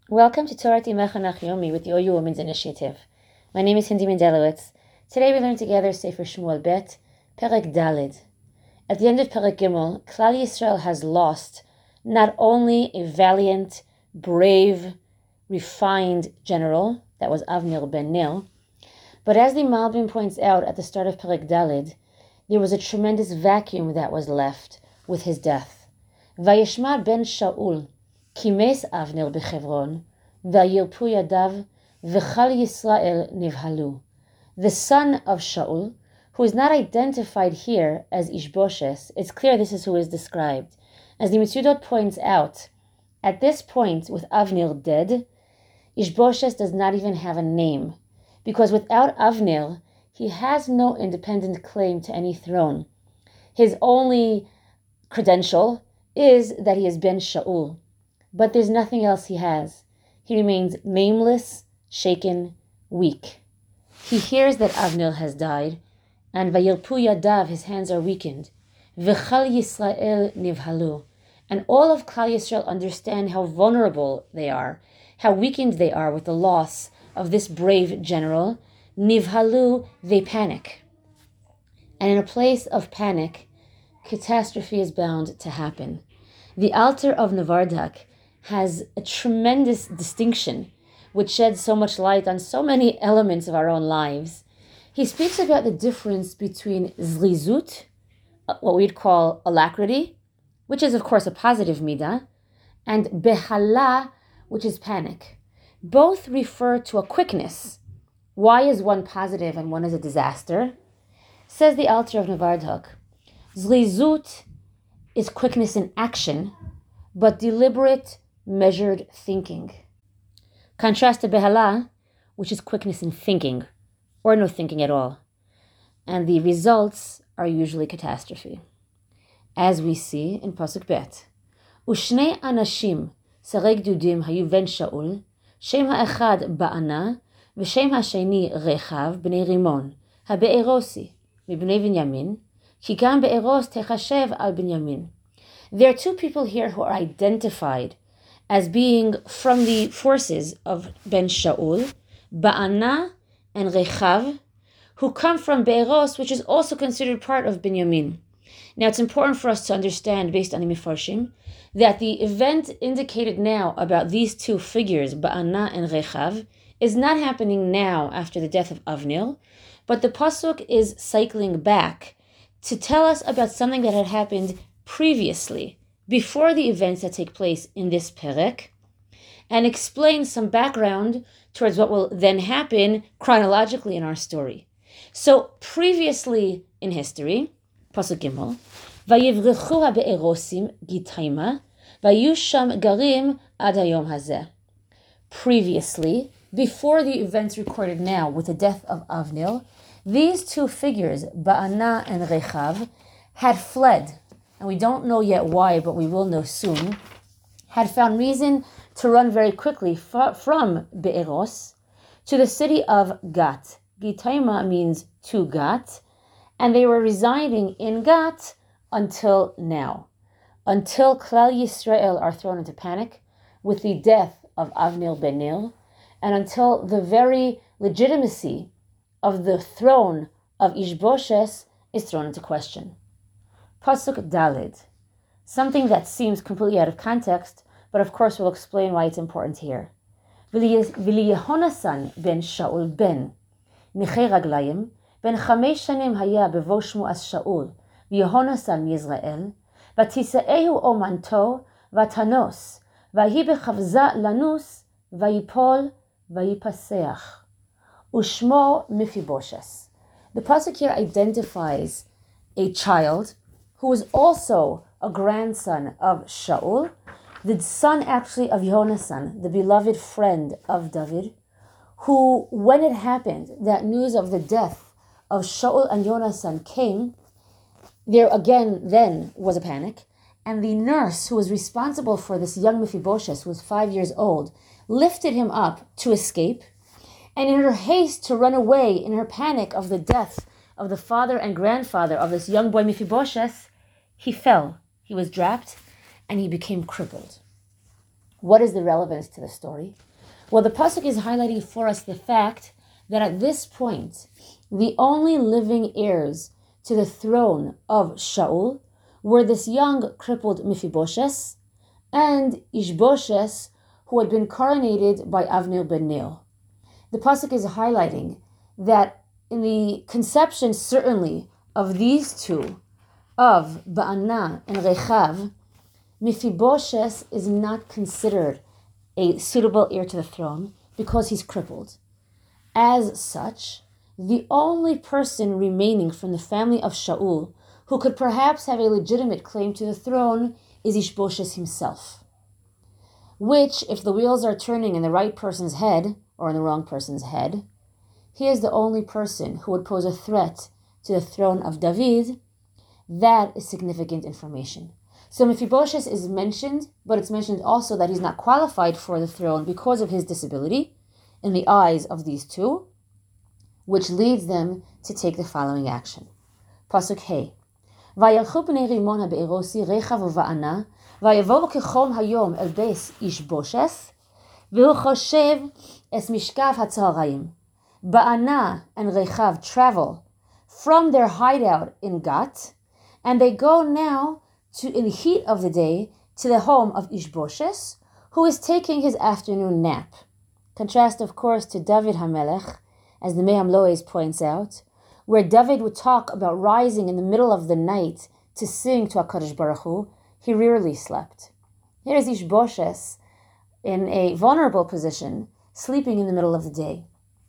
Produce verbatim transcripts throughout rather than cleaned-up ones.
Welcome to Torah Timach Yomi with the O U Women's Initiative. My name is Hindi Mendelowitz. Today we learn together Sefer Shmuel Bet, Perek Daled. At the end of Perek Gimel, Klal Yisrael has lost not only a valiant, brave, refined general, that was Avner ben Ner, but as the Malbim points out at the start of Perek Daled, there was a tremendous vacuum that was left with his death. Vayishma ben Shaul, Kimes Avner bechevron, vayirpu yadav, v'chal Yisrael nivhalu. The son of Shaul, who is not identified here as Ishboshes, it's clear this is who is described. As the Mitzudot points out, at this point, with Avner dead, Ishboshes does not even have a name, because without Avner, he has no independent claim to any throne. His only credential is that he is Ben Shaul, but there's nothing else he has. He remains nameless, shaken, weak. He hears that Avner has died, and Vayirpu Yadav, his hands are weakened. V'chal Yisrael nivhalu, and all of Klal Yisrael understand how vulnerable they are, how weakened they are with the loss of this brave general. Nivhalu, they panic. And in a place of panic, catastrophe is bound to happen. The Alter of Nevardak has a tremendous distinction which sheds so much light on so many elements of our own lives. He speaks about the difference between zrizut, what we'd call alacrity, which is of course a positive midah, and behala, which is panic. Both refer to a quickness. Why is one positive and one is a disaster? Says the Alter of Nevardak, zrizut is quickness in action, but deliberate, measured thinking. Contrast to behala, which is quickness in thinking, or no thinking at all. And the results are usually catastrophe. As we see in Pasuk Bet, Ushnei anashim sarei gdudim hayu ben Shaul, shem ha'echad ba'ana, v'shem ha'sheni rechav b'nei rimon, ha'be'erosi, mibnei Binyamin, ki gam be'eros techashev al Binyamin. There are two people here who are identified as being from the forces of Ben Shaul, Ba'ana and Rechav, who come from Be'eros, which is also considered part of Binyamin. Now it's important for us to understand, based on the Mefarshim, that the event indicated now about these two figures, Ba'ana and Rechav, is not happening now after the death of Avner, but the Pasuk is cycling back to tell us about something that had happened previously, before the events that take place in this perek, and explain some background towards what will then happen chronologically in our story. So, previously in history, Pasuk Gimel, Vayivrechu ha-be'erosim gitayma, vayusham garim ad hayom hazeh. Previously, before the events recorded now with the death of Avner, these two figures, Ba'ana and Rechav, had fled, and we don't know yet why, but we will know soon, had found reason to run very quickly f- from Be'eros to the city of Gat. Gitayma means to Gat, and they were residing in Gat until now, until Klal Yisrael are thrown into panic with the death of Avner ben Ner, and until the very legitimacy of the throne of Ishboshes is thrown into question. Pasuk Daled, something that seems completely out of context, but of course we'll explain why it's important here. V'liyehonasan ben Shaul ben Nechei Raglayim, ben chamesh shanim haya bevo shmuas Shaul, v'yehonasan Yisrael, v'tisaehu omanto, v'tanos, v'hi bechavza lanus, v'yipol, v'yipaseach. Ushmo Mephibosheth. The pasuk here identifies a child who was also a grandson of Shaul, the son actually of Yonasan, the beloved friend of David, who, when it happened, that news of the death of Shaul and Yonasan came, there again then was a panic, and the nurse who was responsible for this young Mephibosheth, who was five years old, lifted him up to escape, and in her haste to run away, in her panic of the death of the father and grandfather of this young boy Mephibosheth, he fell. He was dropped, and he became crippled. What is the relevance to the story? Well, the pasuk is highlighting for us the fact that at this point, the only living heirs to the throne of Shaul were this young crippled Mephibosheth and Ishbosheth, who had been coronated by Avner ben Ner. The pasuk is highlighting that in the conception, certainly, of these two, of Ba'ana and Rechav, Mephibosheth is not considered a suitable heir to the throne because he's crippled. As such, the only person remaining from the family of Shaul who could perhaps have a legitimate claim to the throne is Ishbosheth himself, which, if the wheels are turning in the right person's head or in the wrong person's head, he is the only person who would pose a threat to the throne of David. That is significant information. So Mephibosheth is mentioned, but it's mentioned also that he's not qualified for the throne because of his disability in the eyes of these two, which leads them to take the following action. Pasuk Hey. וילכו בני רימון הבארוסי רחב ובענה, ויבואו כחום היום אל בית אישבושת, והוא חושב את משכב הצהריים. Ba'ana and Rechav travel from their hideout in Gat, and they go now to, in the heat of the day, to the home of Ishbosheth, who is taking his afternoon nap. Contrast, of course, to David HaMelech, as the Me'am Loez points out, where David would talk about rising in the middle of the night to sing to HaKadosh Baruch Hu. He rarely slept. Here is Ishbosheth in a vulnerable position, sleeping in the middle of the day.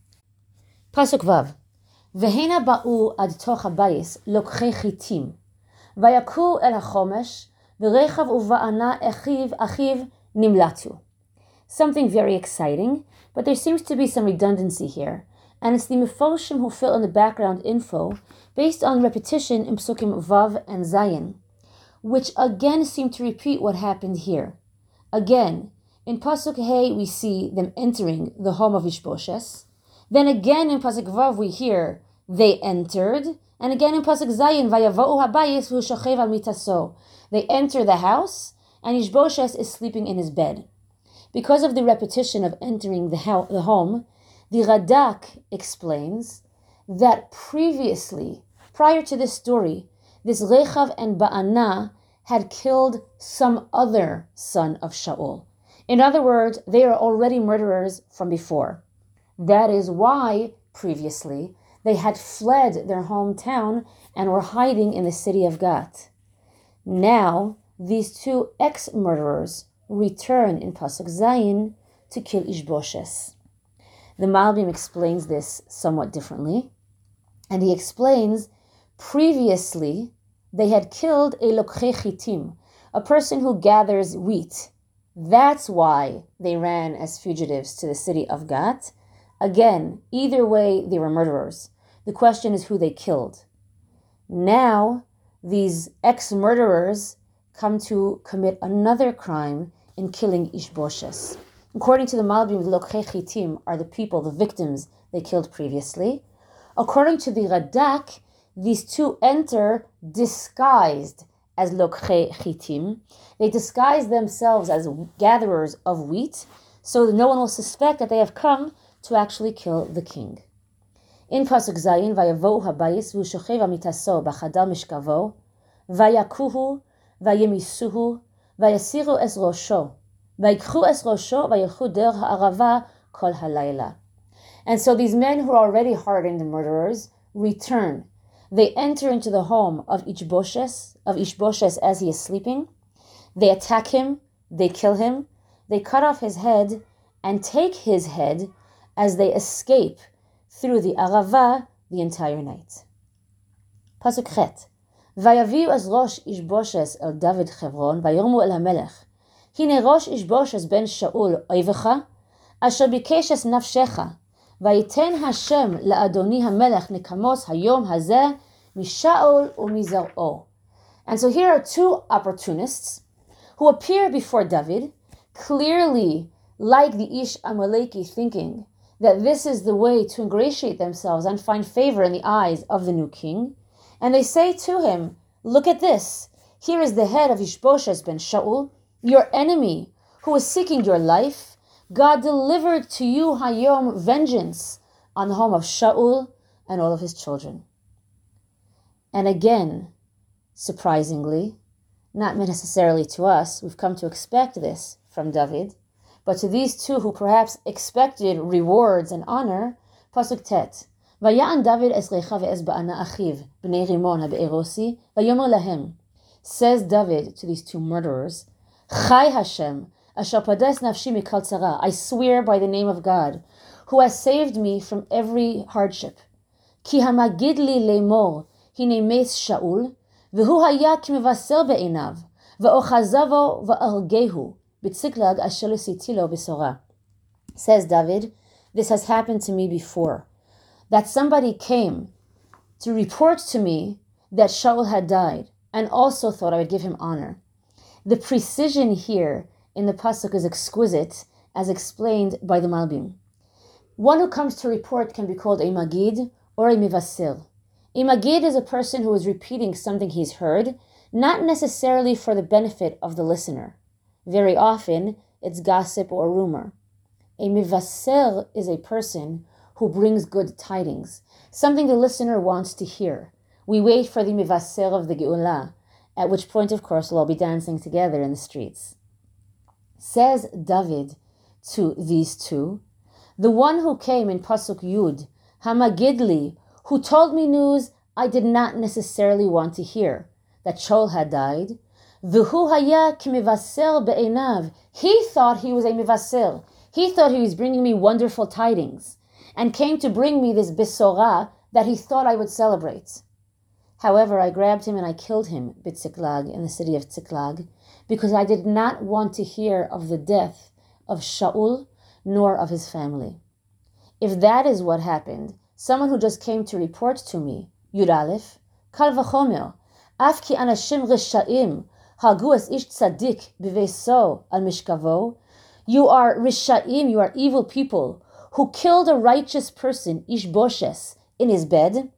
Pasuk Vav. Vehena ba'u ad toch habayis lokchei chitim. Vayaku el hachomesh, v'rechav uva'ana echiv achiv nimlatu. Something very exciting, but there seems to be some redundancy here, and it's the Mefoshim who fill in the background info based on repetition in Psukim Vav and Zayin, which again seem to repeat what happened here. Again, in Pasuk Hey we see them entering the home of Ishbosheth. Then again in Pasuk Vav we hear they entered, and again in Pasuk Zayin Vayava'u habayis v'hu shochev al mitaso. They enter the house, and Ishbosheth is sleeping in his bed. Because of the repetition of entering the, ho- the home, the Radak explains that previously, prior to this story, this Rechav and Ba'ana had killed some other son of Shaul. In other words, they are already murderers from before. That is why, previously, they had fled their hometown and were hiding in the city of Gat. Now, these two ex-murderers return in Pasuk Zayin to kill Ishbosheth. The Malbim explains this somewhat differently, and he explains previously they had killed a lokchei chitim, a person who gathers wheat. That's why they ran as fugitives to the city of Gat. Again, either way, they were murderers. The question is who they killed. Now, these ex-murderers come to commit another crime in killing Ishbosheth. According to the Malbim, the Lokchei Chitim are the people, the victims they killed previously. According to the Radak, these two enter disguised as Lokchei Chitim. They disguise themselves as gatherers of wheat, so that no one will suspect that they have come to actually kill the king. In Pasuk Zayin, Vayavohu habayis v'hu shochev amitaso b'chadar mishkavo, Vayakuhu, Vayemisuhu, Vayasiru es rosho, Vayikchu es rosho, Vayilchu der ha'arava kol halayla. And so these men who are already hardened murderers return. They enter into the home of Ishbosheth, of Ishbosheth as he is sleeping. They attack him, they kill him, they cut off his head and take his head as they escape through the Arava the entire night. Pasuk Chet. Vayaviu az rosh Ishbosheth el David Chevron, vayormu el hamelech. Hine rosh Ishbosheth ben Shaul oivecha, asher bikesh es nafshecha, vayiten Hashem la'adoni hamelech nekamos hayom hazeh mishaul umizar'o. And so here are two opportunists who appear before David, clearly like the Ish Amaleki, thinking that this is the way to ingratiate themselves and find favor in the eyes of the new king. And they say to him, look at this. Here is the head of Ishbosheth ben Shaul, your enemy, who was seeking your life, God delivered to you Hayom vengeance on the home of Shaul and all of his children. And again, surprisingly, not necessarily to us, we've come to expect this from David, but to these two who perhaps expected rewards and honor, Pasuk Tet, Vaya'an David es Recha ve'es ba'ana achiv, b'nei Rimon ha'be'erosi, vayomer lahem. Says David to these two murderers, Chai Hashem, asher pades nafshi mikal tzara, I swear by the name of God, who has saved me from every hardship. Ki hamagid li le'mor, hine mes Shaul, v'hu haya k'mevaser be'einav, v'ochazavo v'argehu, b'tziklag asher l'siti lo b'sora. Says David, this has happened to me before, that somebody came to report to me that Shaul had died, and also thought I would give him honor. The precision here in the pasuk is exquisite, as explained by the Malbim. One who comes to report can be called a magid or a mivasir. A magid is a person who is repeating something he's heard, not necessarily for the benefit of the listener. Very often, it's gossip or rumor. A mivasir is a person who brings good tidings, something the listener wants to hear. We wait for the mivasir of the Geulah, at which point, of course, we'll all be dancing together in the streets. Says David to these two, the one who came in Pasuk Yud, Hamagidli, who told me news I did not necessarily want to hear, that Shaul had died, V'hu haya k'mivaser be'einav, he thought he was a mivaser. He thought he was bringing me wonderful tidings, and came to bring me this besorah that he thought I would celebrate. However, I grabbed him and I killed him, B'Tziklag, in the city of Tziklag, because I did not want to hear of the death of Shaul, nor of his family. If that is what happened, someone who just came to report to me, Yud Aleph, Kal v'chomer, af ki anashim risha'im, hagu es ish tzadik b'veiso al mishkavo, you are risha'im, you are evil people, who killed a righteous person, Ishboshes, in his bed.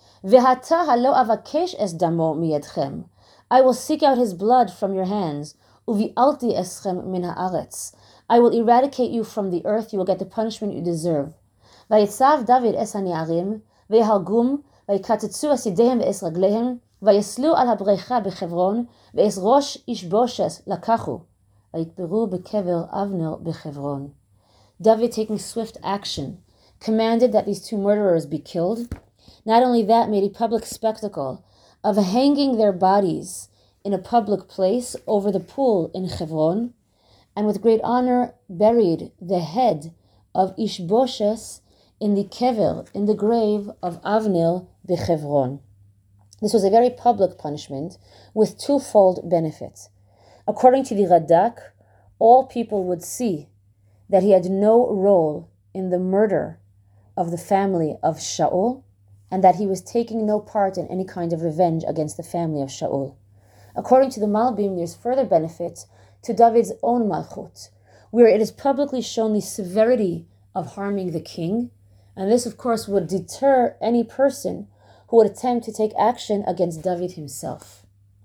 V'hata halo avakesh es damo miyedchem, I will seek out his blood from your hands. Uvi'alti eschem min haaretz, I will eradicate you from the earth, you will get the punishment you deserve. Vayitzav David es haniarim, ve'hargum, vayikatetzu asidehem ve'es raglehem, vayeslu al habrecha bechevron, ve'es rosh Ishboshes lakachu, vayitberu bekever Avner bechevron. David, taking swift action, commanded that these two murderers be killed. Not only that, made a public spectacle of hanging their bodies in a public place over the pool in Hebron, and with great honor buried the head of Ishboshes in the kever, in the grave of Avner b'Hebron. This was a very public punishment with twofold benefits. According to the Radak, all people would see that he had no role in the murder of the family of Shaul, and that he was taking no part in any kind of revenge against the family of Shaul. According to the Malbim, there's further benefit to David's own malchut, where it is publicly shown the severity of harming the king, and this, of course, would deter any person who would attempt to take action against David himself.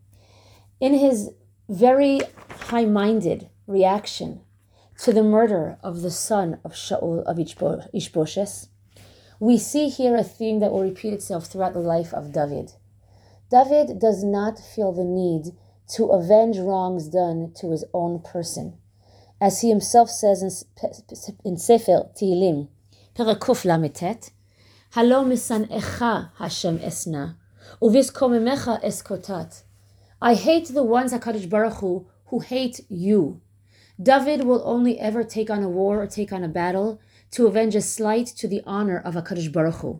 In his very high-minded reaction to the murder of the son of Shaul, of Ishboshes, we see here a theme that will repeat itself throughout the life of David. David does not feel the need to avenge wrongs done to his own person. As he himself says in, in Sefer Tehillim, Perakuf Lametet, Halo misanecha Hashem esna, uviskomemecha eskotat. I hate the ones, HaKadosh Baruch Hu, who hate you. David will only ever take on a war or take on a battle to avenge a slight to the honor of HaKadosh Baruch Hu.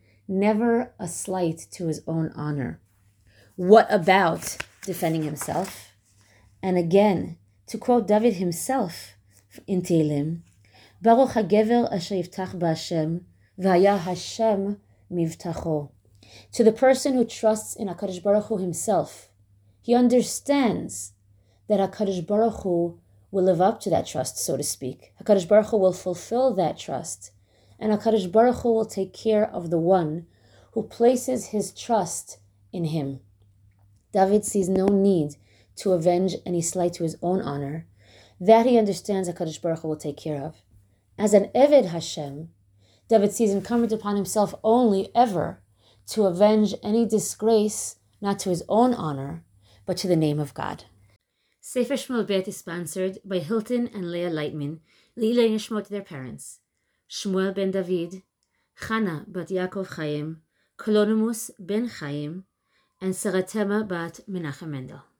Never a slight to his own honor. What about defending himself? And again, to quote David himself in Tehillim, Baruch HaGever asher yiftach b'Hashem, v'haya Hashem mivtacho. To the person who trusts in HaKadosh Baruch Hu himself, he understands that HaKadosh Baruch Hu will live up to that trust, so to speak. HaKadosh Baruch Hu will fulfill that trust, and HaKadosh Baruch Hu will take care of the one who places his trust in him. David sees no need to avenge any slight to his own honor, That he understands HaKadosh Baruch Hu will take care of. As an Eved Hashem, David sees incumbent upon himself only ever to avenge any disgrace, not to his own honor, but to the name of God. Sefer Shmuel Bet is sponsored by Hilton and Leah Lightman, Lila Nishmot to their parents, Shmuel ben David, Chana bat Yaakov Chaim, Kolonimus ben Chaim, and Saratema bat Menachem Mendel.